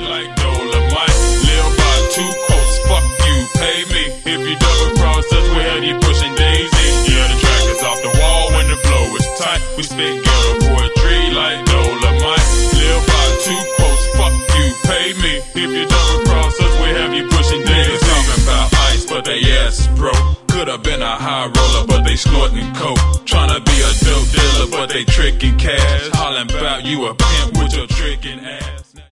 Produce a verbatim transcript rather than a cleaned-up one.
like Dolomite. Live by two quotes, fuck you, pay me. If you double cross us, we have you pushing daisy. Yeah, the track is off the wall when the flow is tight. We spit ghetto poetry like Dolomite. Live by two quotes, fuck you, pay me. If you double cross us, we have you pushing daisy. Talking about ice, but they ass broke. Could've been a high roller, but they snorting coke. Tryna be a dope dealer, but they tricking cash. Hollin' about you a pimp with your tricking ass.